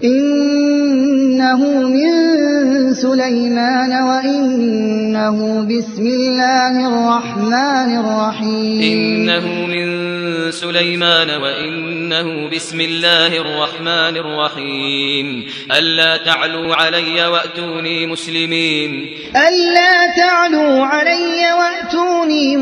إنه من سليمان وإنه بسم الله الرحمن الرحيم إنه من سليمان وإنه بسم الله الرحمن الرحيم ألا تعلوا علي وأتوني مسلمين ألا تعلوا علي وأتوني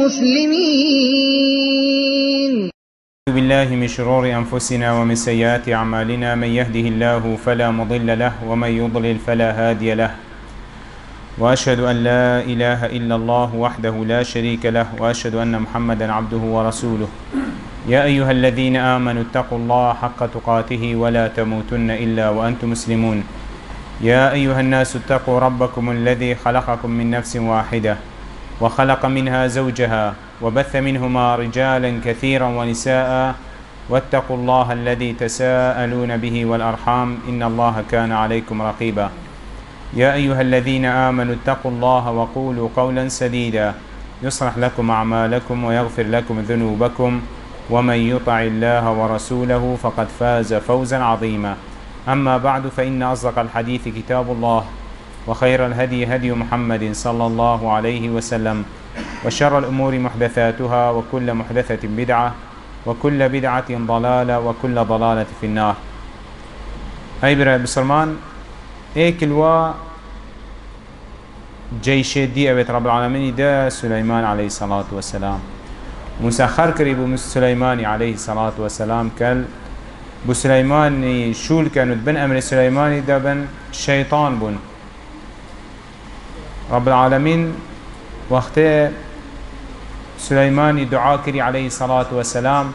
مسلمين. أعوذ بالله من شرور أنفسنا ومن سيئات أعمالنا من يهده الله فلا مضل له ومن يضلل فلا هادي له وأشهد أن لا إله إلا الله وحده لا شريك له وأشهد أن محمدا عبده ورسوله يا أيها الذين آمنوا اتقوا الله حق تقاته ولا تموتن إلا وأنتم مسلمون يا أيها الناس اتقوا ربكم الذي خلقكم من نفس واحدة وخلق منها زوجها وبث منهما رجالا كثيرا ونساء واتقوا الله الذي تساءلون به والأرحام إن الله كان عليكم رقيبا يا أيها الذين آمنوا اتقوا الله وقولوا قولا سديدا يصلح لكم أعمالكم ويغفر لكم ذنوبكم ومن يطع الله ورسوله فقد فاز فوزا عظيما أما بعد فإن أصدق الحديث كتاب الله وخير الهدي هدي محمد صلى الله عليه وسلم وشر الأمور محدثاتها وكل محدثة بدعة وكل بدعة ضلالة وكل ضلالة في النار. أي برا بسلمان ايكلوا جيش دي أبيت رب العالمين دا سليمان عليه الصلاة والسلام مسخر كريبو سليمان عليه الصلاة والسلام كل بو سليمان شول كانوا بن أمر سليمان دا بن شيطان بن رب العالمين وقت سليمان دعا كري عليه الصلاة والسلام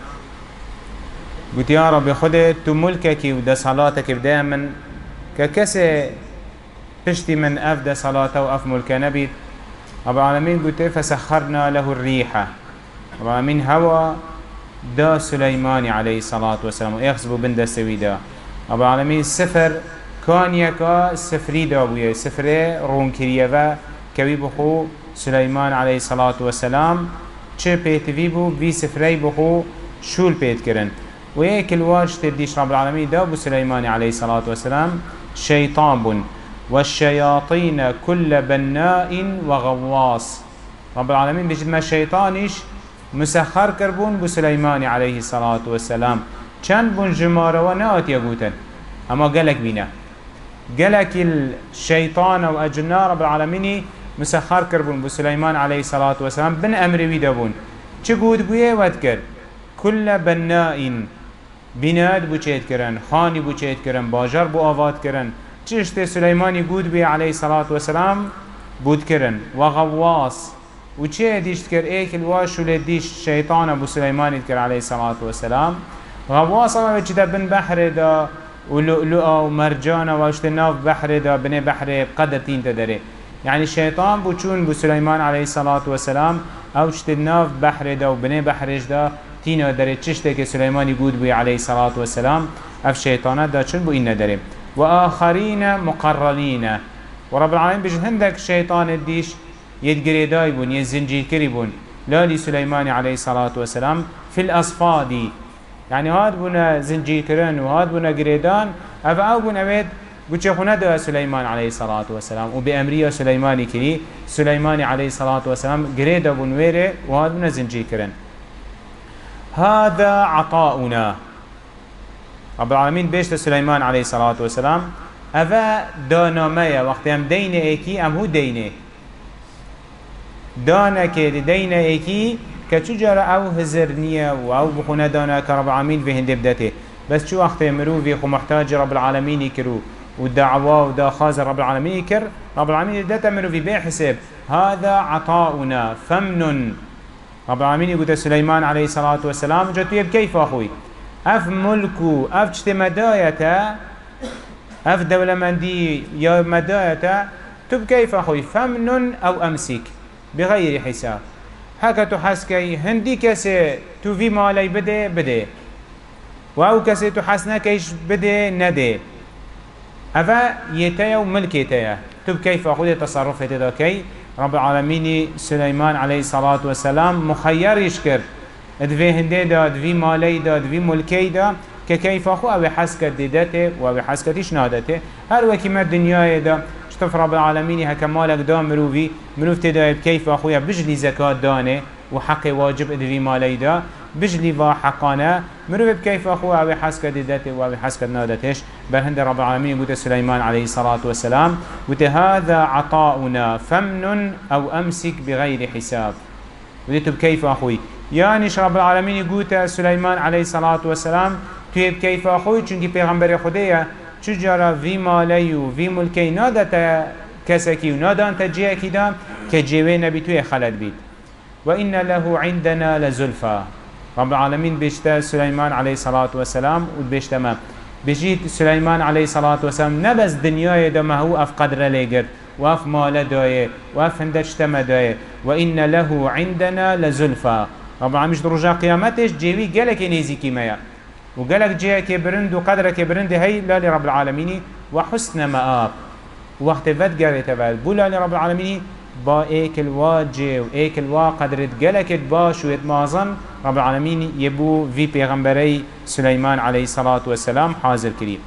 قلت يا رب خدت تو ملكك ودا صلاتك بدا من ككسي پشتي من أفدا صلاته وأف ملك نبي رب العالمين قلت فسخرنا له الريحة رب العالمين هوا دا سليمان عليه الصلاة والسلام ويخصبوا بندا سويدا رب العالمين سفر كان يكا سفري دابوية سفري رون كريفا كوي بخو سليمان عليه الصلاة والسلام چه بيتوي بو في سفري بخو شول بيت كرن ويك الواج تديش رب العالمين دابو سليمان عليه الصلاة والسلام شيطان بن والشياطين كل بناء وغواص رب العالمين بجد ما شيطانيش مسخر كربون بو سليمان عليه الصلاة والسلام چند بن جمارة ونات يقوتن اما قالك بينا قالك الشيطان وأجناء رب العالمين مسخر كربون بو سليمان عليه الصلاة والسلام بن أمر ويدبون چقود بويه ودكر كل بناء بناد بو چيت كرن خاني بو چيت كرن باجر بو آوات كرن چشت سليماني قود بيه عليه الصلاة والسلام بود كرن وغواص وچه ديشت كر ايك الواش ولديش شيطان ابو سليمان كر عليه الصلاة والسلام غواص اما بچه بن بحر دا ولؤلؤة ومرجان واشتناف بحر دا بني بحر بقدر تين تدري يعني الشيطان بوچون بو سليمان عليه الصلاة والسلام او اشتناف بحر دا وبني بحرش دا تين داري چشتك سليمان يقود بي عليه الصلاة والسلام اف شيطانات دا چون بو إن داري وآخرين مقرنين ورب العالمين بجد هندك شيطان الديش يدقريداي بون يزنجير كريبون لالي سليمان عليه الصلاة والسلام في الأصفاد يعني هاد بنا زنجير كرن وهاد بنا قريدان أفعو بنا بيت بوچخونا دا سليمان عليه الصلاة والسلام وبأمرية سليماني كري سليمان عليه الصلاة والسلام قريدا بون ويري وهاد بنا زنجير كرن هذا عطاؤنا رب العالمين بيشت سليمان عليه الصلاة والسلام أفا دانا مايا وقت هم دين ايكي ام هو دينه دانا كده دين ايكي كتجار او هزرنية او بخونا دانا كرب العالمين في هند بدته بس شو وقت مرو في خو محتاج رب العالمين يكرو والدعوة ودا خاز رب العالمين يكر رب العالمين داتا مرو في بيع حساب هذا عطاؤنا فمن رب العالمين يقول سليمان عليه الصلاة والسلام جاتو كيف أخوي اف ملكو اف چت مدايتا اف دولة مندي يا مدايتا تب كيف أخوي فمن أو أمسك بغير حساب هكا تحسكي هندي كسي تو في مالي بده واو كسي تحسنا كيش بده ندي افا يتيا وملك يتيا تب كيف أخوي تصرف يتدا كي رب العالمين سليمان عليه الصلاة والسلام مخير يشكر ادوي هنده دا ادوي مالي دا ادوي ملكي دا که کیف خو او حسکت دیدته و او حسکتیش نادته هر وکی ما دنیای دا شطف رب العالمینی هکا مالک دا مروفی مروف تدایب کیف خویا بجلی زکات دانه و حق واجب ادوی مالی دا بجلی و حقانه مروف بكيف أخوه أو حسك ديدته وأو حسك نادتش برهند رب العالمين قلت سليمان عليه الصلاة والسلام قلت هذا عطاؤنا فمن أو أمسك بغير حساب قلت بكيف أخوي يعني رب العالمين قلت سليمان عليه الصلاة والسلام توی بكيف أخوي چونك پیغمبر خديه چجارا في مالي و في ملكي نادت كسكي و نادان تجيكي دا كجيوه نبي توي خلد بيت وإن له عندنا لزلفا رب العالمين بيشتا سليمان عليه الصلاة والسلام وبيشتا ما بيجيت سليمان عليه الصلاة والسلام نبس دنياي دا ما هو أف قدر ليقر وأف مال دايه وأف هندشتما دايه وإن له عندنا لزلفا رب العالمين رجاء قيامتش جيوي قالك نيزيكي مايا وقالك جيك برند وقدرك برند هاي لا لرب العالمين وحسن مآب وقت فت قالت بولا لرب العالمين با ايكل واجه و ايكل وا قدرت قلقت باش و اتمازن رب العالمين يبو في پیغمبري سليمان عليه الصلاة والسلام حاضر كريم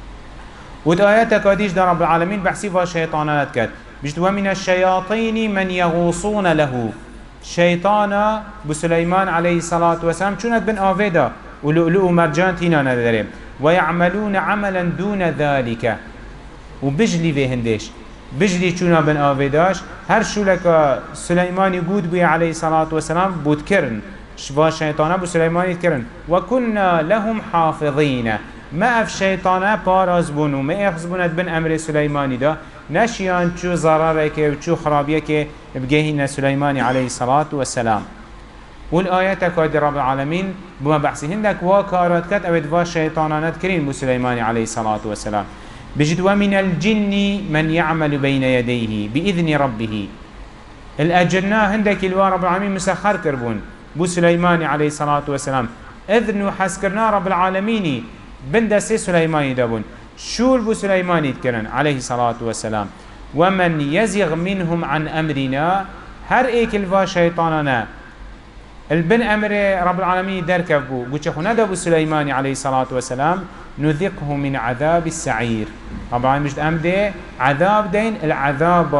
و آيات كاديش دا رب العالمين بحسي فا شيطانات كد بجد ومن الشياطين من يغوصون له شيطانا بسليمان عليه الصلاة والسلام چونت بن آفيدا و لؤلؤ مرجان تينا ندرهم ويعملون عملا دون ذلك و بجلي في هندش بجلي چونا بن آویداش هر شولك سليماني بود بي عليه الصلاة والسلام بود کرن شوا شيطانا بو سليماني کرن وكنا لهم حافظين ما اف شيطانا پاراز بونو ما اخذ بوند بن امر سليماني دا نشيان چو ضررك و چو خرابيك بجهين سليماني عليه الصلاة والسلام والآيات كاد رب العالمين بما بحثي هندك واكارات كت او ادوا شيطانانات كرين بو سليماني عليه الصلاة والسلام بجد ومن الجن من يعمل بين يديه بإذن ربه الأجرنا هندك الوا رب العالمين مسخر كربون بو سليمان عليه الصلاة والسلام إذن حسكرنا رب العالمين بندس سليمان دابون شول بو سليمان يتكرن عليه الصلاة والسلام ومن يزغ منهم عن أمرنا هر ايك الوا شيطاننا البن أمر رب العالمين دركب بو بوچخونا دابو سليمان عليه الصلاة والسلام نذقه من عذاب السعير طبعا مش أمده عذاب دين العذاب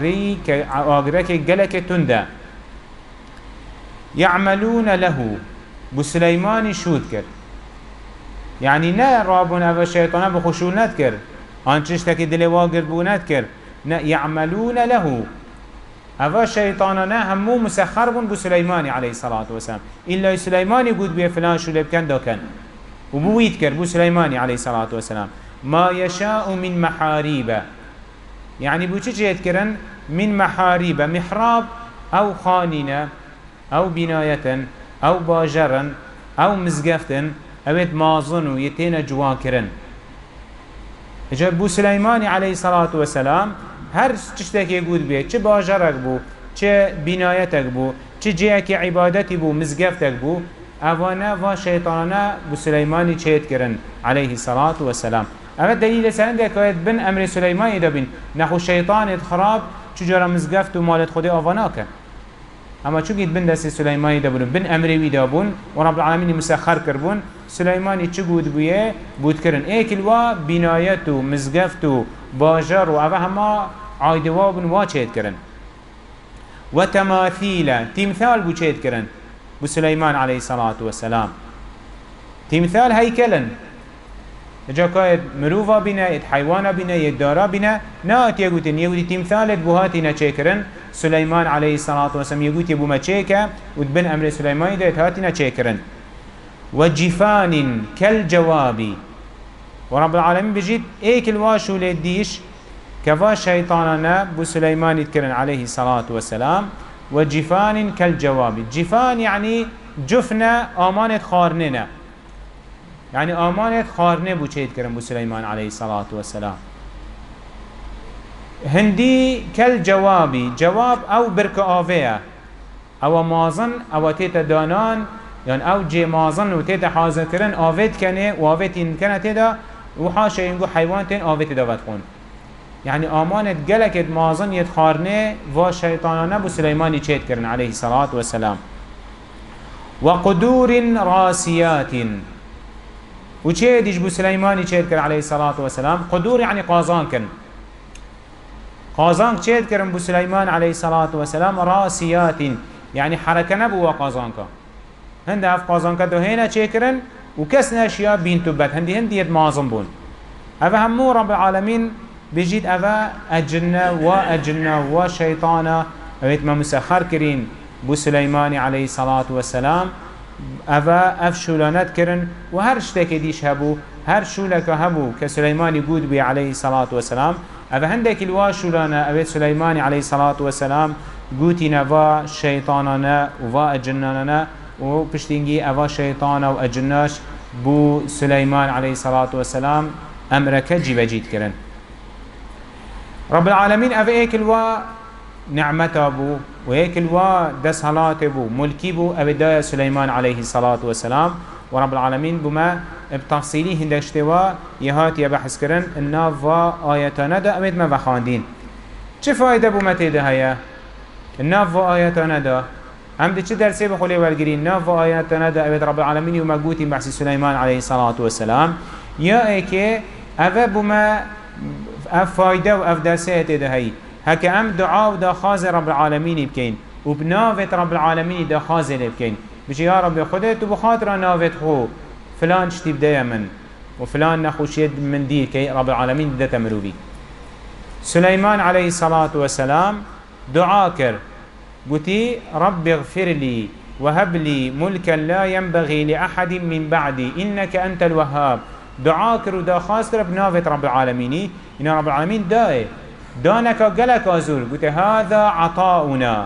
آغريك قلك تنده يعملون له بسليمان شود كر يعني نا رابنا والشيطان بخشونات كر انشتك دلواقر بونات كر يعملون له أفا شيطاننا همو مسخر بون بسليمان عليه الصلاة والسلام إلا سليمان يقول بيه فلان شو لبكن دا كان وبويت كر بو سليمان عليه الصلاة والسلام ما يشاء من محاريب يعني بو چه يتكرن من محاريب محراب أو خاننة أو بناية أو باجرا أو مزقفتن أو مازن يتين جواكرن اجا بو سليمان عليه الصلاة والسلام هر چشتك يقول بيه چه باجرك بو چه بنايتك بو چه جيك عبادتي بو مزقفتك بو اوانا و شيطانا بو سليماني چهت کرن عليه الصلاة والسلام اما دليل سنده که بن امر سليماني دا بین نخو شيطان خراب چجارا مزگفت و مالت خود آوانا کن اما چو گید بن دست سليماني دا بون بن امر وی دا بون و رب العالمين مسخر کربون سليماني چو گود بویه بود کرن ایکل و بنایت و مزگفت و باجر و اوه هما عایدوا بون و چهت کرن و تماثیل تمثال بو چهت کرن بو سليمان عليه الصلاة والسلام تمثال هيكلا جا كايد مروفا بنا يد حيوانا بنا يد دارا بنا نات يقولين يقولي تمثال بوهاتنا چكرن سليمان عليه الصلاة والسلام يقول يبو ما چكا ودبن أمر سليمان يد هاتنا چكرن وجفان كالجواب ورب العالمين بجيت ايك الواشو لديش كفا شيطاننا بو سليمان يتكرن عليه الصلاة والسلام وجفان كالجواب جفان يعني جفنا آمانت خارننا يعني آمانت خارنه بو چهت کرن بو سليمان عليه الصلاة والسلام هندي كالجواب جواب او برك آوه او مازن او تيت دانان يعني او جي مازن و تيت حاضر کرن آوه کنه و آوه تين کنه تيدا و حاشا ينگو حيوان تين آوه تيدا ودخون يعني آمانت قلقت مازن يتخارنه و شيطانانه بو سليماني چهت کرن عليه الصلاة والسلام وقدور راسيات و چه دیش بو سليماني چه كر عليه الصلاة والسلام قدور يعني قازان كن قازان چه كرن بو سليمان عليه الصلاة والسلام راسيات يعني حركة نبو قازان كا هند اف قازان كا دو هنا چه كرن و كس ناشيا بين تبت هندي يد معظم بون افا همو رب العالمين بيجيد افا اجنة وشيطانا اويت ما مسخر كرين بو سليماني عليه الصلاة والسلام افا اف شولانت كرن و هر شتاك ديش هبو هر شولك هبو كسليماني قود بي عليه الصلاة والسلام افا هندك الوا شولانا اويت سليماني عليه الصلاة والسلام قوتنا فا شيطاننا وفا اجنانا و پشتینگی اوا شیطان و اجناش بو سليمان عليه الصلاة والسلام امرك جيب جيد كرن رب العالمين اف ايكل و نعمته بو و ايكل و دسهلات بو ملكي بو اف دايا سليمان عليه الصلاة والسلام ورب العالمين بما بتفصيلي هندشتوا يهات يبحث كرن الناف و آياتنا دا امد ما بخاندين چه فايدة بو متى هيا الناف و آياتنا دا هم دي چه درسي بخولي والگرين ناف و آياتنا دا امد رب العالمين يوم قوتي بحث سليمان عليه الصلاة والسلام يا ايكي اف بما اف فايدة و اف درسي دا هي هكا ام دعاء دا خاز رب العالمين بكين وبنافت رب العالمين دا خاز بكين بشي يا رب خدت وبخاطر نافت خو فلان شتي بدايا من وفلان نخوشيد من دير كي رب العالمين دا تمرو بي سليمان عليه الصلاة والسلام دعاء كر قلتي رب اغفر لي وهب لي ملكا لا ينبغي لأحد من بعدي إنك أنت الوهاب دعاء كر ودا خاص كر بنافت رب العالمين إن رب العالمين دائي دانك قلق أزول قلت هذا عطاؤنا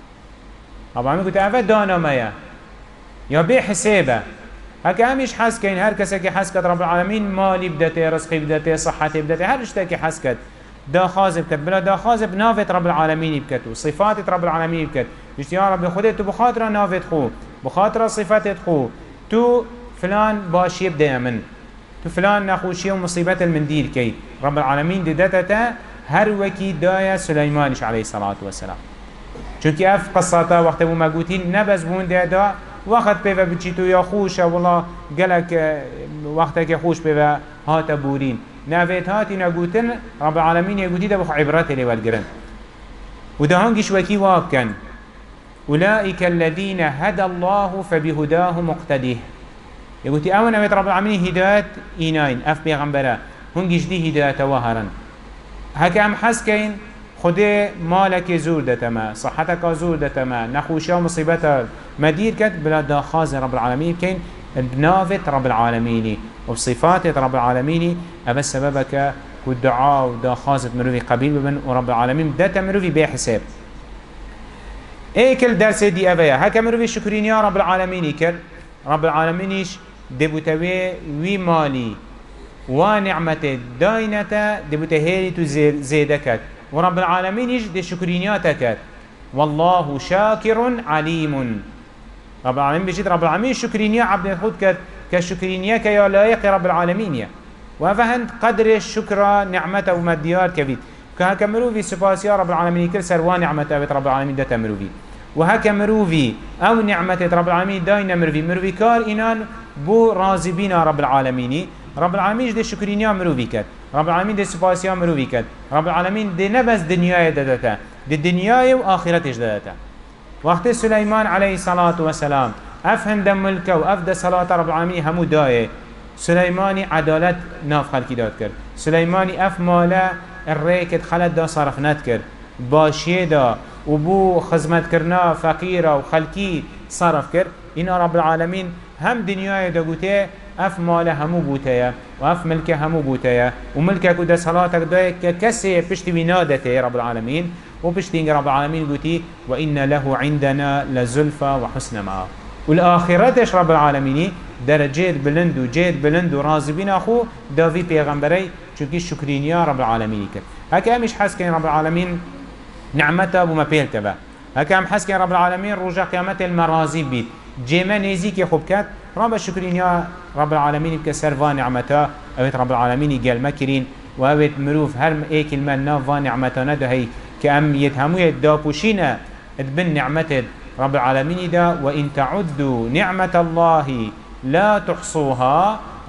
رب العالمين قلت هذا دانا مايا يا بي حسابه هكا هميش حس كين هر كسا حس كت رب العالمين مالي بدته رزقي بدته صحتي بدته هر اشتاكي حس كت دا خازب كت بلا دا خازب نافت رب العالمين بكت وصفات رب العالمين بكت بيشت يا رب خدت تو بخاطر نافت خو بخاطر صفات خو تو فلان باش يبدا من تو فلان نخوشي ومصيبه المنديل كي رب العالمين ددتتا هر وكي دايا سليمانش عليه الصلاة والسلام چونك اف قصاتا وقت بو مقوتين نبز بون دا وقت بيفا بچيتو يا خوش والله قالك وقتك خوش بيفا هات بورين نافيت هاتي نقوتن رب العالمين يقولي دا بخ عبرات اللي والقرن وده هنجش وكي واكن أولئك الذين هدى الله فبهداه مقتديه يقولي أولا نافيت رب العالمين هدايات إيناين أف بيغمبرا هنجش دي هدايات وهرا هكا هم حس كين خده مالك زور دتما صحتك زور دتما نخوشا مصيبتها مدير كت بلا داخاز رب العالمين كين بنافت رب العالمين وبصفات رب العالمين أبا سببك والدعاء وداخاز مروفي قبيل ببن ورب العالمين داتا مروفي بحساب ايكل درس دي أبايا هكا مروفي شكرين يا رب العالمين كر رب العالمينيش دبوتوي وي مالي ونعمته داينته دبوتهيري تو زيدكت ورب العالمين يجد شكرينياتك والله شاكر عليم رب العالمين بيجد رب العالمين شكرينيا عبد الخود كشكرينياك يا لايق رب العالمين وفهند قدر الشكر نعمته ومديار كبير كهك مروفي سباسيا رب العالمين كل سروان نعمته رب العالمين ده مروفي وهك مروفي او نعمته رب العالمين داينا مروفي كار إنان بو راضي رب العالمين رب العالمين ده شكرينيا مروفي كد رب العالمين ده سباسيا مروفي كد رب العالمين ده نبس دنيا دادتا ده دنيا وآخرتش دادتا وقت سليمان عليه الصلاة والسلام أفهم دم ملكه وأفد صلاة رب العالمين همو دايه سليماني عدالت ناف خلقي داد كر سليماني أف مالا الريكت خلت دا صرفنات كر باشيه دا وبو خزمت كرنا فقيرة وخلقي صرف كر إن رب العالمين هم دنيا دا قوتيه اف ماله همو بوتايا واف ملكه همو بوتايا وملكك ودا صلاتك دا كسي بشتي بنادته رب العالمين وبشتي رب العالمين قوتي وإن له عندنا لزلفى وحسن مآب والآخرتش رب العالمين درجات بلند وراضي بنا أخو دافي بيغمبري چونكي شكرين يا رب العالمين كر هكا مش حس كين رب العالمين نعمته وما بيلتبه هكا حس كين رب العالمين رجع قيامته المرازي بيت جيما نيزيكي خوبكات رب الشكرين يا رب العالمين بكسر نعمته اويت رب العالمين قال مكرين واويت مروف هرم ايك المنا نعمتنا ده هي كأم يتهمو يدابوشينا ادبن نعمته رب العالمين ده وإن تعدوا نعمة الله لا تحصوها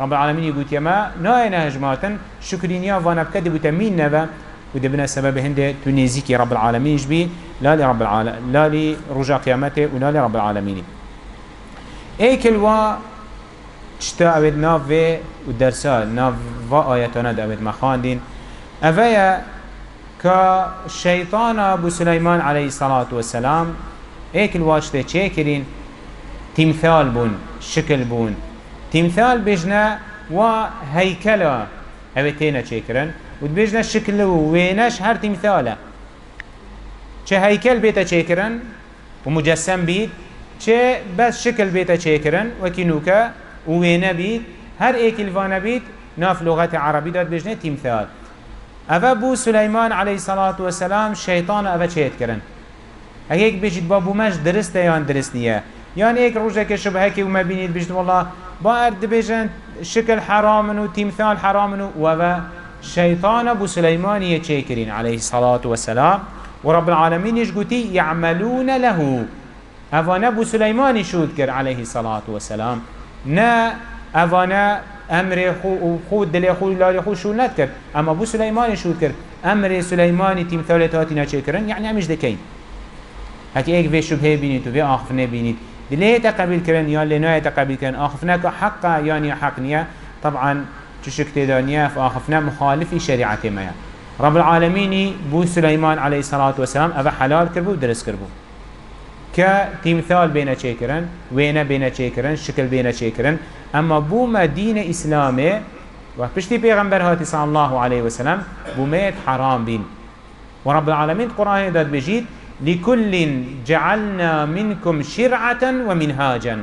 رب العالمين يقول يما ناين هجماتن شكرينيا وانا بكدي بتمين نبا ودبنا السبب هنده تنزيكي رب العالمين يجبي لا لرب العالمين لا لرجع قيامته ولا لرب العالمين ايكل وا تشتا اوید ناف و درسا ناف و آیتانا دا اوید مخاندین اویا که شیطان ابو سلیمان علیه الصلاة والسلام ایکل واجته چه کرین تمثال بون شکل بون تمثال بجنه و هیکلا اوید تینا چه کرن و بجنه شکل و وینش هر تمثاله چه هیکل بیتا چه کرن و مجسم بید چه بس شکل بیتا چه کرن و کنوکا ووينه بيت هر ايك الفانه بيت ناف لغة عربي داد بجنه تمثال اوه بو سليمان عليه الصلاة والسلام شيطان اوه چهت کرن هيك بيجيت بابو مش درسته يان درست نيه يان ايك روجه که شبهه که وما بينيت بيجت والله با ارد بيجن شكل حرامن و تمثال حرامن و شيطان ابو سليمان يچه کرين عليه الصلاة والسلام ورب العالمين يجگوتي يعملون له اوانه ابو سليمان شود كر عليه الصلاة والسلام نه اوانا امر خود دل خود لال خود شو ند کرد اما ابو سلیمان شو کرد امر سلیمانی تمثالات اینا چه کردن یعنی همش دکین هکی ایک به شبهه بینید و به آخفنه بینید دلیه تقبیل کردن یا لنوه تقبیل کردن آخفنه که حقا یعنی حق نیه طبعا چشک تدانیه فآخفنه مخالفی شریعت ما رب العالمینی بو سلیمان علیه الصلاة والسلام اوه حلال کربو و درست کربو که تمثال بینه چه کرن وینه بینه چه کرن شکل بینه چه کرن اما بو مدین اسلامه و پشتی پیغمبر هاتی صلی الله علیه وسلم بو مید حرام بین و رب العالمین قرآن داد بجید لكل جعلنا منكم شرعة ومنهاجا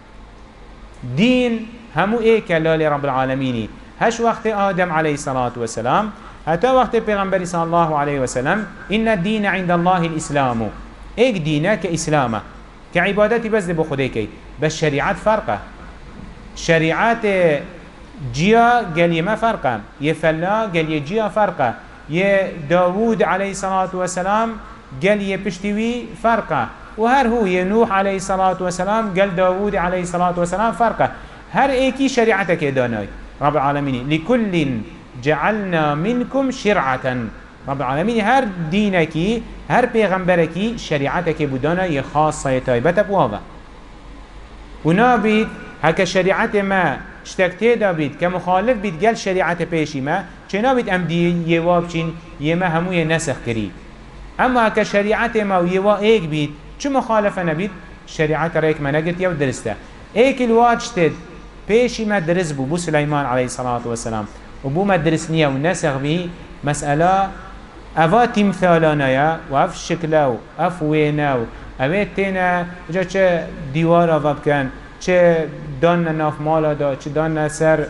دين همو ايكا لالي رب العالمين هش وقت آدم عليه الصلاة والسلام حتى وقت پیغمبر صلى الله عليه وسلم إن الدين عند الله الإسلام ایک دینه که اسلامه که عبادتی بس ده بخوده کی بس شریعت فرقه شریعت جیا گل ما فرقه یه فلا گل یه جیا فرقه یه داوود علیه الصلاة والسلام گل یه پشتیوی فرقه و هر هو یه نوح علیه الصلاة والسلام گل داوود علیه الصلاة والسلام فرقه هر ایکی شریعت که دانای رب العالمین لكل جعلنا منكم شرعة رب العالمين هر دينكي هر پیغمبركي شريعتك بودانا يخاصة تايبت بواغا ونابد هكا شريعت ما اشتكتي دابد كمخالف بيت قال شريعت بيشي ما چنابد ام دي يواب چين يما همو ينسخ كري اما هكا شريعت ما ويوا ايك بيت چو مخالفة نبيت شريعت ريك ما نقرت يو درسته ايك الواجتد بيشي ما درس بو سليمان عليه الصلاة والسلام وبو ما درسنيه ونسخ به مسألة أفا تمثالانايا وأف شكلاو أف ويناو أفا تينا جا چه ديوارا وابكن چه دان ناف مالا دا چه دان سر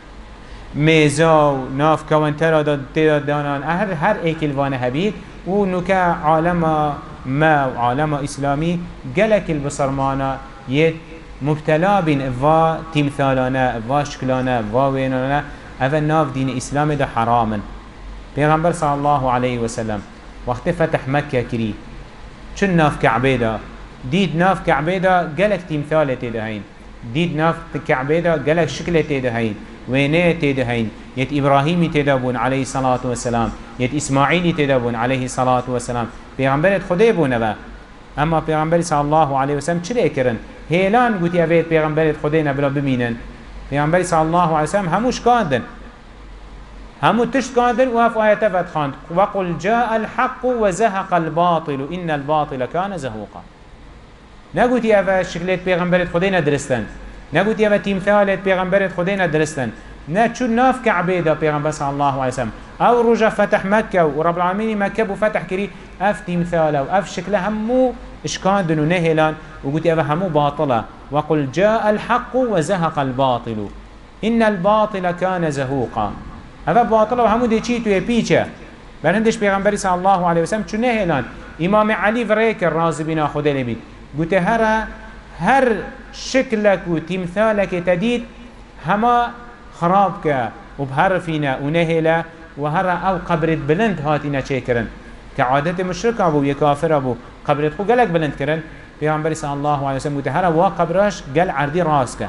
ميزاو ناف كوانترا دا تيدا دانان هر ايك الوان هبيت و نوكا عالم ما و عالم اسلامي قلق البصرمانا يت مبتلا بين أفا تمثالانا أفا شكلانا أفا وينانا أفا ناف دين إسلام دا حراما پیغمبر صلی الله علیه وسلم وقت فتح مکه کری چون ناف کعبه دا دید ناف کعبه دا گلک تمثال تیده هین دید ناف کعبه دا گلک شکل تیده هین وینه تیده هین یت ابراهیمی تیده بون علیه الصلاة والسلام یت اسماعیلی تیده بون علیه الصلاة والسلام پیغمبرت خدا بونه با اما پیغمبر صلی الله علیه وسلم چرا کرن هیلان گوتی اوید پیغمبرت خدا نبلا بمینن پیغمبر صلی الله علیه وسلم هموش کاندن همو تشت قادر وف آيات فتخاند وقل جاء الحق وزهق الباطل إن الباطل كان زهوقا نقول يا أفا شكلت بيغمبرت خدينا درستن نقول يا أفا تمثالت بيغمبرت خدينا درستن نتشو ناف كعبيدة بيغمبر صلى الله عليه وسلم أو رجع فتح مكة ورب العالمين مكة وفتح كري أف تمثاله وأف شكله همو إشكاندن ونهلان وقلت يا أفا همو باطلة وقل جاء الحق وزهق الباطل إن الباطل كان زهوقا هذا باطل و همو دي چی توی پیچه بر هندش پیغمبری صلی الله علیه وسلم چونه هلان امام علی وریک راضی بنا خود لبید گوته هر شکلک و تمثالک تدید هما خراب که و بهر فینا و نهلا و هر او قبرت بلند هاتینا چه کرن که عادت مشرک ابو یا کافر ابو قبرت خو گلک بلند کرن پیغمبری صلی الله علیه وسلم گوته هر وا قبرش گل عردی راست که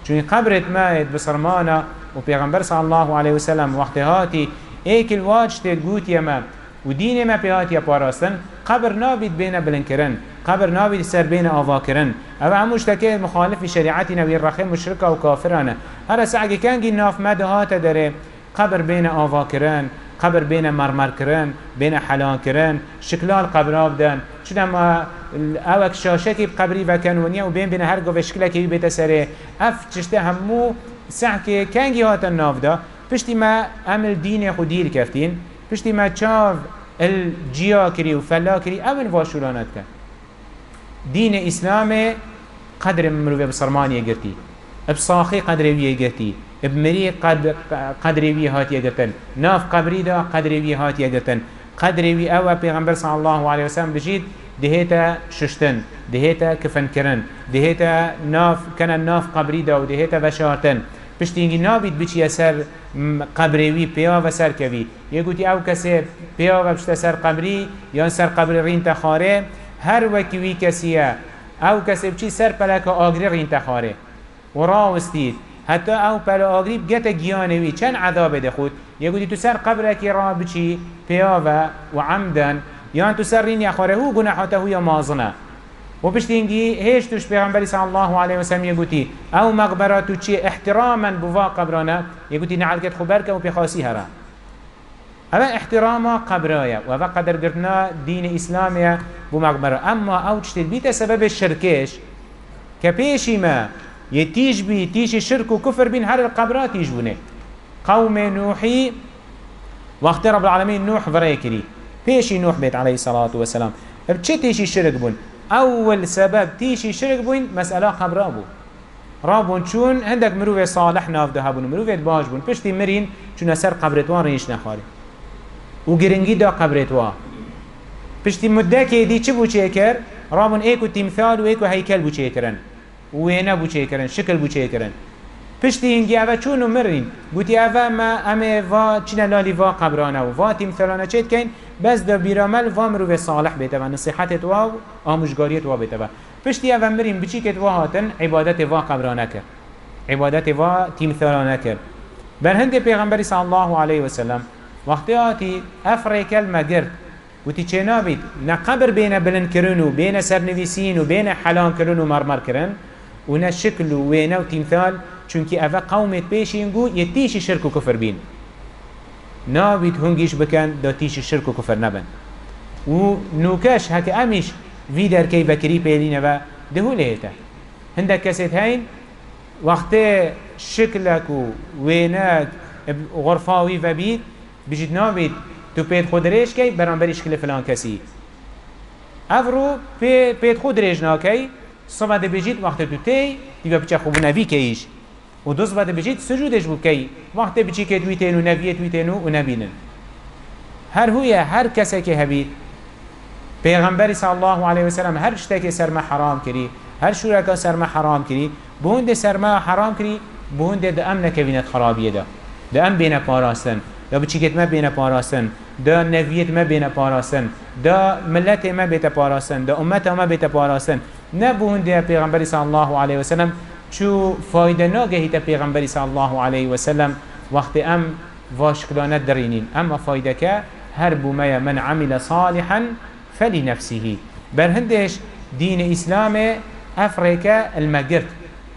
چون قبرت ماید بسرمانا و پیغمبر صلی الله علیه وسلم وقتی هاتی ایکل واج تگوت یما و دین ما پیهاتی پاراستن قبر نابید بین بلند کرن قبر نابید سر بین آوا کرن او هموش تکه مخالف شریعتی نوی رخی مشرکه و کافرانه هر سعی کنگی ناف مدهات داره قبر بین آوا کرن قبر بین مرمر کرن بین حلان کرن شکلال قبر آبدن چون ما اوک شاشه که قبری و کنونیه و بین هر گوه شکله که بیت سره اف چشته همو سعی کنگی هات ناف دا پشتی ما عمل دین خود دیر کفتین پشتی ما چاو الجیا کری و فلا کری اول واشورانت کن دین اسلام قدر مروی بسرمانیه گرتی بساخی قدرویه گرتی بمری قدرویه هاتیه گرتن ناف قبری دا قدرویه هاتیه گرتن قدروی او پیغمبر صلی الله علیه وسلم بجید دهیتا ششتن دهیتا کفن کرن دهیتا ناف کنن ناف قبری دا و دهیتا وشارتن پشتی اینگی نابید بچی سر قبروی پیا و سر کوی یه گوتی او کسی پیا و بشت سر قبری یا سر قبر رین تخاره هر وکیوی کسیه او کسی بچی سر پلک آگری رین تخاره و راوستید حتی او پلا آگری بگت گیانوی چند عذاب ده خود یه گوتی تو سر قبرکی را بچی پیا و عمدن یا تو سر رین یخاره هو گناحاته هو یا مازنه و پشتینگی هیچ توش پیغمبری صلی الله علیه وسلم یگوتی او مقبراتو چی احتراما بوا قبرانه یگوتی نعالکت خبر که و پیخاسی هره اما احتراما قبرایا و او قدر گرتنا دین اسلامیه بو مقبره اما او چتید بیت سبب شرکش که پیشی ما یه تیج بی تیج شرک و کفر بین هر القبرات تیج بونه قوم نوحی وقت رب العالمین نوح ورای کری پیشی نوح بیت علیه الصلاة والسلام بچه تیشی شرک بون اول سبب تيشي شرك بوين مسألة قبر ابو رابون چون عندك مروف صالح ناف ده هبون مروف باش بون پشتی مرين چون سر قبرتوان ريش نخاري و گرنگی دا قبرتوان پشتی مده که دی چه بو چه کر رابون ایکو تمثال و ایکو هیکل بو چه کرن و اینا بو چه کرن شکل بو چه کرن پشتی اینگی اوه چونو مرین گوتی اوه ما امه و چنه لالی و قبرانه و تمثالانه چید کن بس دا بیرامل و مروف صالح بیته و نصیحتت و آموشگاریت و بیته و پشتی اوه مرین بچی کت و هاتن عبادت و قبرانه کر عبادت و تمثالانه کر بر هند پیغمبری صلی الله علیه وسلم وقتی آتی افره کلمه گرد گوتی چه نابید نه قبر بین بلند کرن و بین سرنویسین و بین حلان کرن و مرمر کرن و نه شکل و وینه و تمثال چونکی اوه قومت پیشینگو یه تیشی شرک و کفر بین نابید هنگیش بکن دا تیشی شرک و کفر نبن و نوکش هک امیش وی در کی بکری پیلینه و دهو لیتا هندک کسید هین وقت شکلک و وینک غرفاوی و بید بجید نابید تو پید خود ریش کی برانبری شکل فلان کسی افرو پید خود ریش ناکی صبح ده بجید وقت تو تی دیگه بچه خوب نوی کهیش و دوست بعد بجید سجودش بو کی وقت بچی که دویتین و نویت ویتین و نبینن هر هویه هر کسی که هبید پیغمبری صلی الله علیه وسلم هر شته که سرما حرام کری هر شورکا سرما حرام کری بهند سرما حرام کری بهند ده امن کوینت خرابیه ده ام بین پاراستن ده بچیکت ما بین پاراستن ده نویت ما بین پاراستن ده ملت ما بیت پاراستن ده امت ما بیت پاراستن نه بهند پیغمبری صلی الله علیه وسلم چو فایده ناگهیت پیغمبری صلی الله علیه وسلم وقت ام واشکلانت درینین اما فایده که هر بومه من عمل صالحا فلنفسه برهندش دین اسلام افریقا المگرد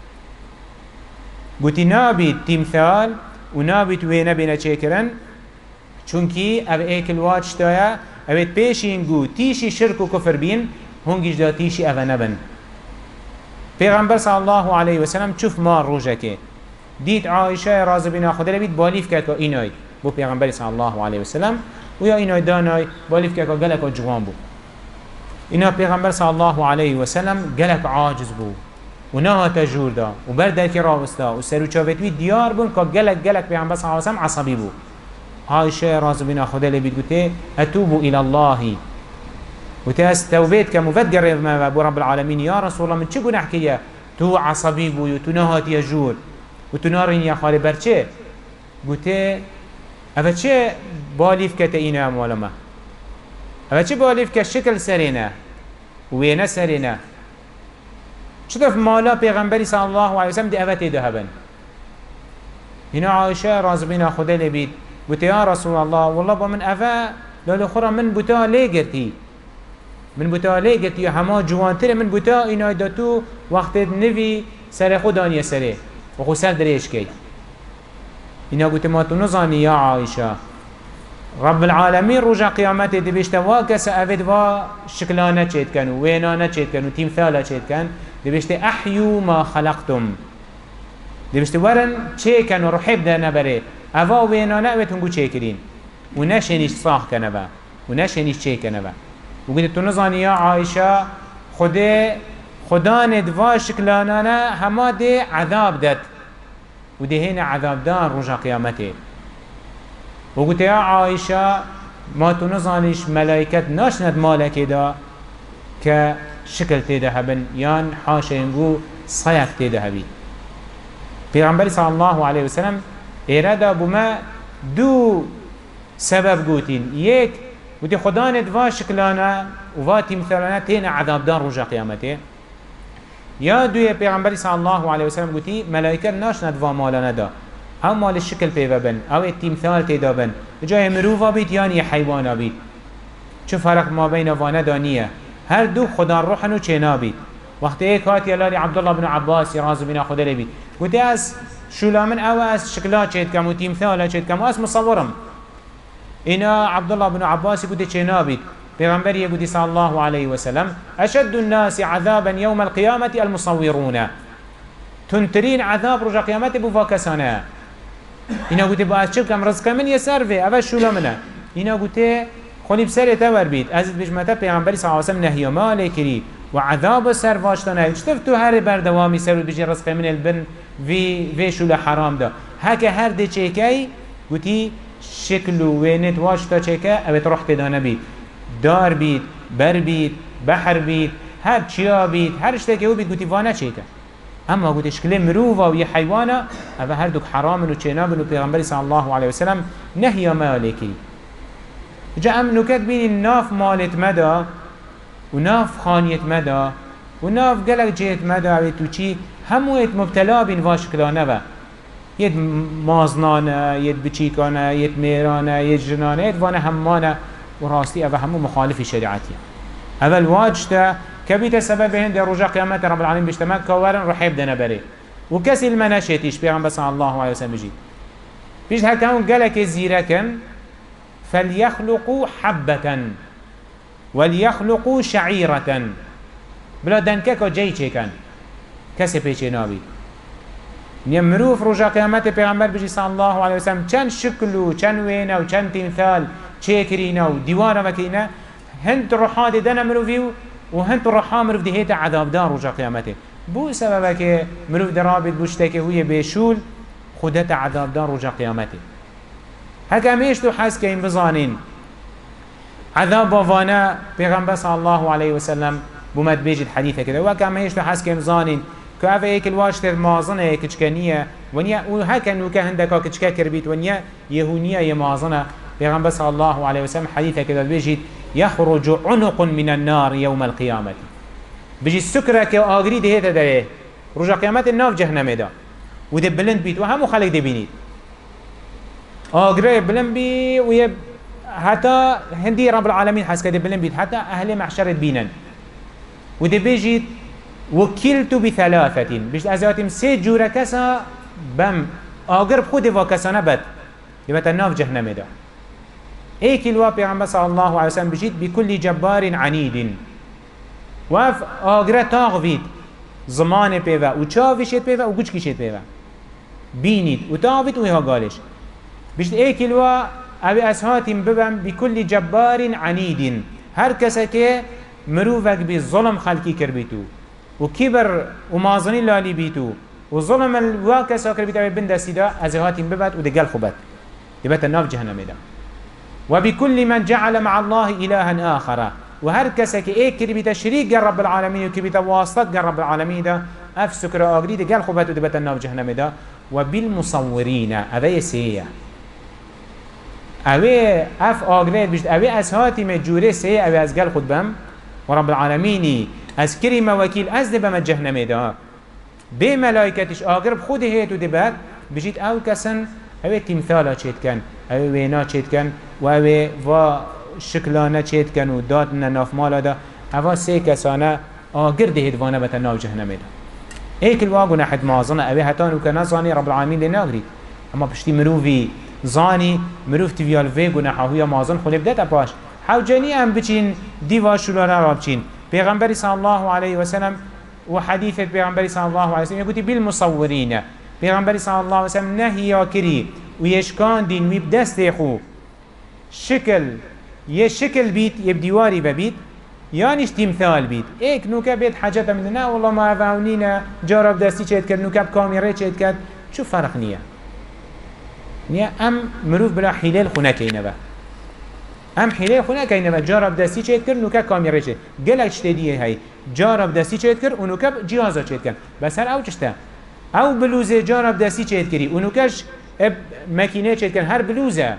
گوتی نابید تمثال و نابید وینه بینه چه کرن چونکی او ایکل واج دایا اوید پیشین گو تیشی شرک و کفر بین هنگیش دا تیشی او نبن پیغمبر صلی الله علیه وسلم چوف مار روژه که دید عایشه راز بینا خدا لبید بالیف که اینای بو پیغمبر صلی الله علیه وسلم و یا اینای دانای بالیف که گلک جوان بو اینا پیغمبر صلی الله علیه وسلم گلک عاجز بو و نه تجور دا و بردر که راوستا و سروچاوتوی دیار بون که گلک پیغمبر صلی الله علیه وسلم عصبی بو عایشه راز بینا خدا لبید گوته اتوبو الى الله وتاس توبيت كمفد قريب ما أبو رب العالمين يا رسول الله من شو قلنا حكيه تو عصبي بو وتنهات يجور وتنارين يا خالي برشة قلت أفتشة باليف كتئينا مولما أفتشة باليف كشكل سرنا وين سرنا شطف مالا پیغمبری صلی الله علیه وسلم دی اوتی ده هبن هنا عائشة رازبنا خدا لبید قلت يا رسول الله والله با من أفا لالو خورا من بوتا ليه قرتي من بوتا ليه قرتي هما جوانتر من بوتا إنا داتو وقت نوي سر خدانية سره وخو سر دريش كي إنا قلت ما تنظاني يا عائشة رب العالمين رجع قيامته دي بيشتا واكس أفد وا شكلانة چيت كانوا وينانة چيت كانوا تمثالة چيت كان دي بيشتا أحيو ما خلقتم دي بيشتا ورن چه كانوا رحب ده نبره أفا وينانا أبتون چه كرين ونشنيش صاح كنبا ونشنيش چه كنبا وقلت تنظاني يا عائشة خدا ندوا شكلانانا هما دي عذاب دات ودي هنا عذاب دار رجع قيامته وقلت يا عائشة ما تنظانيش ملايكت ناشند مالك دا كشكل تيدا هبن يان حاشا ينقو صيق تيدا هبي پیغمبر صلى الله عليه وسلم إرادة بما دو سبب قوتين يك ودي خدا ندوا شكلانا وفاتي مثلانا تينا عذاب دار رجع قيامته يا دو يا پیغمبر صلى الله عليه وسلم قوتي ملايكت ناشند وا مالانا دا او مال الشكل پیوه بن او التمثال تیدا بن جای مروفا بید یعنی حیوانا بید چو فرق ما بین وانا دانیه هر دو خدا روحن و چینا بید وقت ایک هاتی الالی عبدالله بن عباس رازو بنا خدا لی بید گوتی از شولامن او از شکلات چید کم و تمثال چید کم و از مصورم اینا عبدالله بن عباس گوتی چینا بید پیغمبری گوتی صلی الله علیه وسلم اشد الناس عذابا يوم القيامة المصورون تنترين عذاب رجع قيامته بفاكسانه اینا گوته با از چه کم رزق من یه سر و اول شولا منه اینا گوته خونی بسر تور بید از بجمته پیغمبری صلی الله علیه وسلم نهی مال کری و عذاب سر واشتنه چطور تو هر بردوامی سر و بجی رزق من البن وی شولا حرام ده هکه هر ده چیکی گوتی شکل و نت واشتا چیکه اوت روح تدانه بید دار بید بر بید بحر بید هر چیا بید هر اشتاکی او بید گوتی وانه چیکه اما قلت اشكال مروفا ويا حيوانا هذا هردوك حرام وچناب وبيغمبر صلى الله عليه وسلم نهي مالكي جاء من كاتبين الناف مالت مدى وناف خانيت مدى وناف قلق جهت مدى ويتوچي همويت مبتلا بين واشكلانا با يد مازنانا يد بچيكانا يد ميرانا يد جنانا يد وانا همانا وراستي اوه همو مخالف شريعتي اول واجتا كبيت سبب هند رجع قيامة رب العالمين بيجتمع كوارن رحيب دنا بري وكسي المناشيتيش بيعم صلى الله عليه وسلم بيجي بيج هكاون قالك زيركن فليخلقوا حبة وليخلقوا شعيرة بلا دنكك جاي كان كسي بيجي نابي نمروف رجع قيامة بيعمر بيجي صلى الله عليه وسلم كان شكله كان وينه وكان تمثال شكرينه وديوانا مكينه هند روحات دنا مروفيو وهنت الرحام مروف دي هيتا عذاب دار رجع قيامته بو سببك مروف درابط بوشتك هو بيشول خدت عذاب دار رجع قيامته هكا ميشتو حس كين بظانين عذاب وفانا پیغمبر صلى الله عليه وسلم بومد بيجد حديثة كده وهكا ميشتو حس كين بظانين كأفا ايك الواشتر مازنة ايك كشكانية ونيا وهكا نوكا هندكا كشكا كربيت ونيا يهونية يمازنة پیغمبر صلى الله عليه وسلم حديثة كده بيجد يخرج عنق من النار يوم القيامة بيجي السكرة كأغري ده هيتا ده رجع قيامة الناف جهنم ده وده بلند بيت وهمو خلق ده بينيد أغري بلند بي ويب حتى هندي رب العالمين حس كده بلند بيت حتى أهل محشرة بينن وده بيجي وكلت بثلاثة بيجي أزاتهم سي جورة كسا بم أغرب خود وكسانة بد يبقى الناف جهنم ده ايك الوا پیغمبر صلى الله عليه وسلم بجيت بكل جبار عنيد وف آگره تاغ وید زمان پیوه و چاویشت پیوه و گوچکیشت پیوه بینید و تاغ وید و ایها گالش بجد ایک الوا اوی اسهاتیم ببم بكل جبار عنيد هر کسی که مروفک بی ظلم خلقی کر بیتو و کبر و مازنی لالی بیتو و ظلم الوا کسا کر بیتو بندستی دا ازهاتیم ببت و دگل خوبت يبقى النار جهنم ده وبكل من جعل مع الله إلها آخر وهر كسك إيه كري بتشريك رب العالمين وكي بتواسطة رب العالمين ده أفسك رأغري ده قال خباته ده النار جهنم ده وبالمصورين أبي سيئة أبي أف أغري بجد أبي أسهاتي مجوري سيئة أبي أزقال خدبهم ورب العالمين از كريم وكيل از دبما جهنم دا بي ملائكتش آقرب خود هيتو دبات بجيت او كسن او تمثالا چيت كن او وينا چيت كن و او شكلانا چيت كن و دادنا ناف مالا دا او سي كسانا آقرد هدوانا بتا ناو جهنم دا ايك الواقو نحد مازنا او هتانو كنازاني رب العالمين لناغري اما بشتي مروفي زاني مروف تفيال ويقو نحاوية مازن خلي بدأت باش حاو جاني ام بچين ديوا شلونا رابچين پیغمبر صلى الله عليه وسلم وحديثة پیغمبر صلى الله عليه وسلم يقول بالمصورين پیغمبر صلى الله عليه وسلم نهي كري ويشكان دين ويبدست خو شكل يشكل بيت يبديواري ببيت يانش تمثال بيت ايك نوكا بيت حاجة مننا والله ما فاونينا جارب دستي چهت كد نوكا بكاميرا چهت كد شو فرق نية نية ام مروف بلا حلال خونه كينبه ام حلال خونه كينبه جارب دستي چهت كد نوكا كاميرا چهت گلك چتديه هاي جارب دستي چهت كد ونوكا جهازا چهت كد بس هر او چشتا او بلوزه جارب دستي چهت كري ونوكاش ماكينه چهت كد هر بلوزه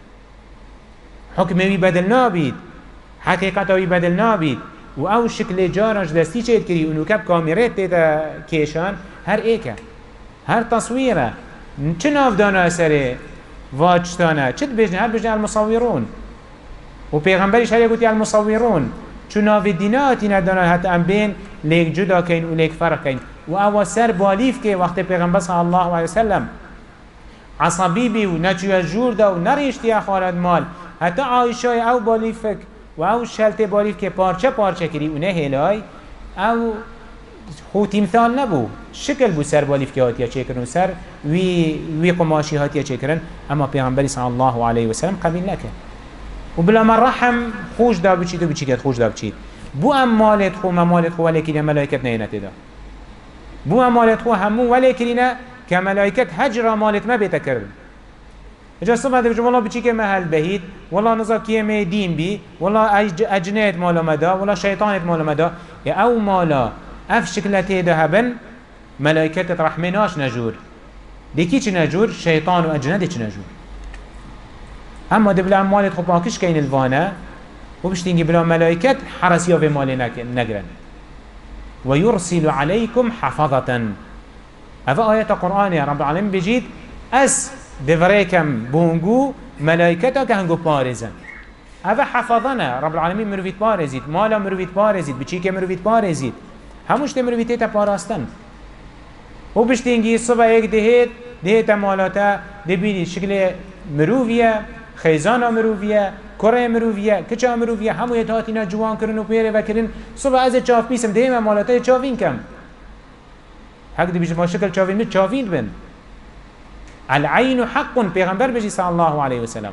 حكمه بدل نابيد حقیقت بدل نابید و او شکل جارش دستی چید کری اونو کب کامیرت تیتا کیشان هر ایکه هر تصویره چه ناف دانا اثره واجتانه چه بجنه هر بجنه المصورون و پیغمبرش هر یکوتی المصورون چو ناف دیناتی ندانا حتی ام بین لیک جدا کن و لیک فرق کن و او سر بالیف که وقت پیغمبر صلی الله علیه وسلم عصبی بی و نچوی جور دا و نریشتی اخوارد مال حتی عایشه او بالیفک و او شلت باریف که پارچه پارچه کری و نه هلای او خود تمثال نبو شکل بو سر بالیف که هاتیا چه کرن و سر وی قماشی هاتیا چه کرن اما پیغمبری صلی الله علیه وسلم قبیل نکن و بلا من رحم خوش دا بچید و بچید خوش دا بچید بو ام مالت خو مالت خو ولیکن ملائکت نینت دا بو ام مالت خو همون ولیکن که ملائکت هجر مالت ما بیتا کرن اجا صبح ده بجو والله بچی که محل بهید والله نزا کیمه دین بی والله اجنیت مالا مدا والله شیطانت مالا مدا یا او مالا اف شکلته ده هبن ملائکت رحمناش نجور دیکی چی نجور شیطان و اجنده چی نجور اما ده بلا مالت خب پاکش کین الوانه و بشتینگی بلا ملائکت حرسیا به مالی نگرن و یرسل علیکم حفظتا افا آیت قرآن یا رب العالمین بجید اس دفريكم بونجو ملائكته كهنجو بارزن هذا حفظنا رب العالمين مروفيت بارزيد مالا مروفيت بارزيد بچيك مروفيت بارزيد هموش تمروفيتيتا باراستن و بشتينجي صبح ايك دهيت مالاتا دبيني شكل مروفية خيزانا مروفية كره مروفية كچا مروفية همو يتهاتينا جوان کرن و پيره وكرن صبح از چاف بيسم دهيم مالاتا چافين كم حق دي بيش ما شكل چافين مت چافين بن العين حق پیغمبر بجي صلى الله عليه وسلم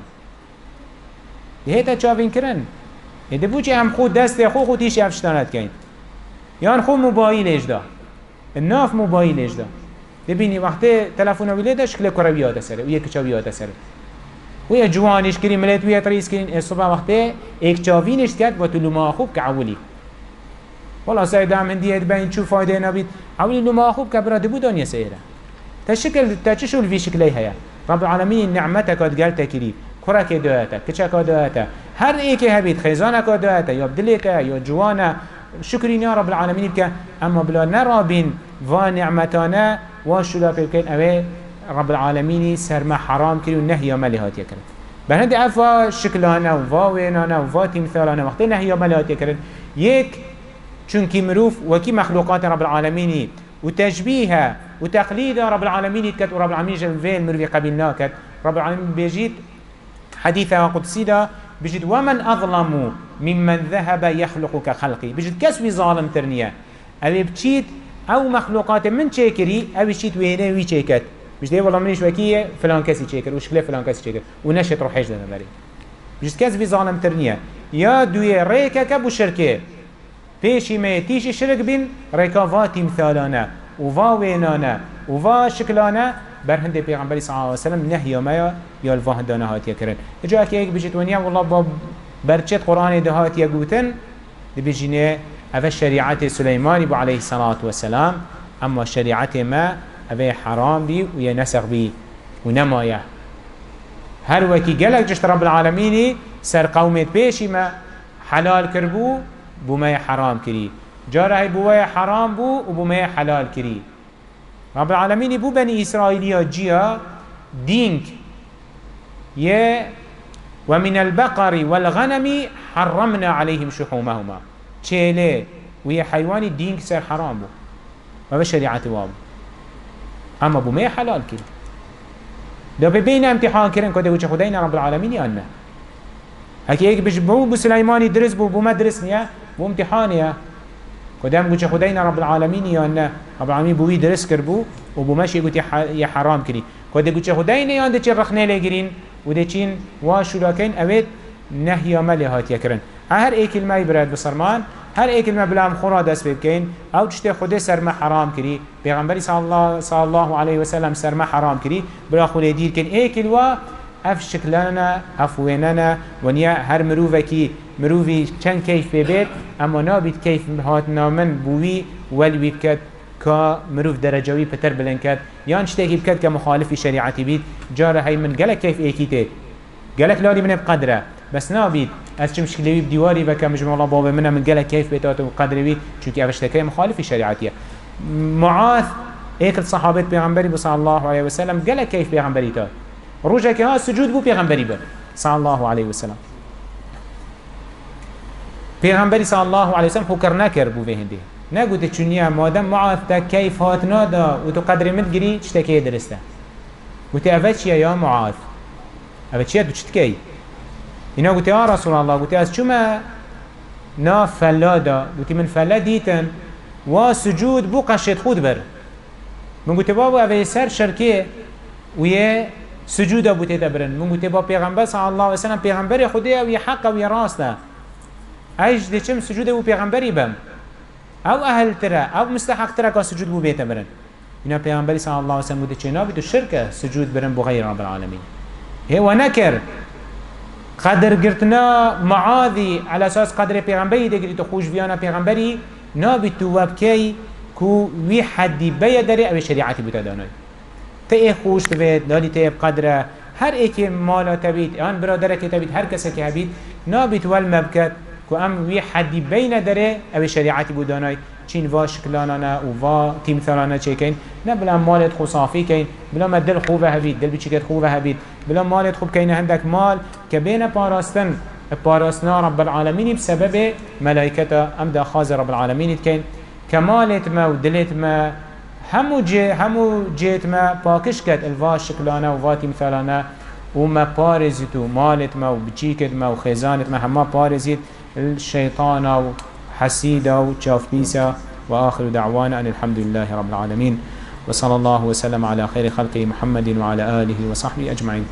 هيتا چاوين کرن يده بوچه هم خود دست خود تيش افشتانت كين يان خود موبايل اجدا الناف موبايل اجدا ببيني وقت تلفون ويلده شكل كرويات سره ويا كچاويات سره ويا جوانش كريم ملت ويا تريس كرين الصبح وقت ايك چاوينش كد و تلوما خوب كعولي والله سيد عم هندي بين شو فايده نبيت عولي لوما خوب كبره دبو دنيا سيره تشكل تششول في شكلي هيا رب العالمين نعمتك قد قال تكريم كرك دواتا كشك دواتا هر ايك هبيت خيزانك دواتا يا بدلك يا جوانا شكرين يا رب العالمين بك اما بلا نرى بين ونعمتنا وشلا بكين اوي رب العالمين سرما حرام كري والنهي ملهات يكرن بهند افا شكلنا وفاويننا وفاتي مثالنا وقت نهي ملهات يكرن يك چونكي مروف وكي مخلوقات رب العالمين وتشبيهها وتقليد رب العالمين كت ورب العالمين جنفين مروي قبلنا كت رب العالمين بيجيت حديثا قدسي دا بيجيت ومن أظلم ممن ذهب يخلق كخلقي بيجيت كسوي ظالم ترنيا أبي بتشيت أو مخلوقات من شاكري أبي بتشيت وينه وي شاكت بيجيت والله منيش وكية فلان كسي شاكر وشكله فلان كسي شاكر ونشت روحيش لنا بري بيجيت كسوي ظالم ترنيا يا دوية ريكا كبو شركة بيشي ما يتيش شرك بين ركافات مثالانا وفا وينانا وفا شكلانا برهند پیغمبری صلی الله علیه وسلم نهی ما یا الفاه دانا هات یکرن اجا که یک بجت ونیا والله با برچت قرآن دهات یگوتن بجینه اوه شریعت سلیمانی با علیه الصلاة والسلام اما شریعت ما اوه حرام بی و نسخ بی و نمایه هر وکی گلک جشت رب العالمینی سر قومت پیشی ما حلال کربو بو ما حرام کری جاره هاي بوه حرام بو و بومه حلال كري رب العالمين بو بني إسرائيلية جيا دينك ومن البقر والغنم حرمنا عليهم شحومهما چيله وهي حيواني دينك سر حرام بو ما بشريعة واب اما بومه حلال كري ده ببين امتحان كرن كده وچه خدayنا رب العالمين يا نه هكي ايك بش بو سليماني درس بو ما درس نيا بو امتحان يا كدام وچه خدayنا رب العالمين يا نه رب العالمين بوي درس كربو وبو ماشي قلت يا حرام كري كده وچه خدayنا يا ده چه رخنه لگرين وده چين واشو لكن اويد نهي ملهات يكرن هر اي كلمه براد بصرمان هر اي كلمه بلام خورا دست بكين او تشته خود سرما حرام كري پیغمبر صلى الله عليه وسلم سرما حرام كري بلا خود دير كن اي كلوا اف شكلنا افويننا ونيا هر مروفكي مروفي چن كيف بيت اما نابيت كيف هاتنا من بوي ولوي بكت كا مروف درجوي بتر بلنكت يان شتاكي بكت كمخالف شريعتي بيت جاره هاي من قالك كيف ايكيته قالك لاري من بقدره بس نابيت از چه مشكله بديواري بكم مجمع الله بابا منها من قالك كيف بيتات وقدره بيت چونكي افشتكي مخالف شريعتي معاذ ايك الصحابه پیغمبري صلى الله عليه وسلم قالك كيف پیغمبري تات روجك ها سجود بو پیغمبري بر صلى الله عليه وسلم پیغمبري صلى الله عليه وسلم حکر نکر بو وهنده نگوت چونیا مادام معاذ تا كيف هاتنا دا و تو قدر متگری چتکی درسته گوت اول چیه یا معاذ اول چیه دو چتکی اینا گوت یا رسول الله گوت از چوما نا فلادا گوت من فلا دیتن و سجود بو قشت خود بر من گوت بابا اول سر شرکه و یه سجود ابو تدبرن من گوت با پیغمبر صلی الله علیه وسلم پیغمبر خدا و حق و راسته ایش دچم سجود ابو پیغمبری بم او اهل ترى او مستحق ترى کا سجود بو بیت برن اینا پیغمبر صلی الله علیه وسلم گوت چنا بده شرک سجود برن بو غیر رب العالمین هو نکر قدر گرتنا معاذی على اساس قدر پیغمبری دگری تو خوش بیانا پیغمبری نابی تو وبکی کو وی حدی بیادری او شریعتی بتدانای ته خوش بید لالی ته بقدره هر ایک مالا تبید آن برادره که تبید هر کسی که بید نابید ول مبکت که ام وی حدی بین داره او شریعتی بودانای چین وا شکلانانه و وا تیمثالانه چه کن نه بلا مالت خو صافی کن بلا ما دل خوبه هبید دل بچیکت خوبه هبید بلا مالت خوب کن هندک مال که بین پاراستن پاراستنا رب العالمین بسبب ملائکتا ام دا خاز رب العالمین کن کمالت ما و دلت ما همو جيت ما باكش كد الواش شكلانه وفاتي مثلانه وما بارزيت ومالت ما وبچيكت ما وخزانت ما هما بارزيت الشيطان وحسيده وشافبيسه وآخر دعوانا أن الحمد لله رب العالمين وصلى الله وسلم على خير خلقه محمد وعلى آله وصحبه أجمعين.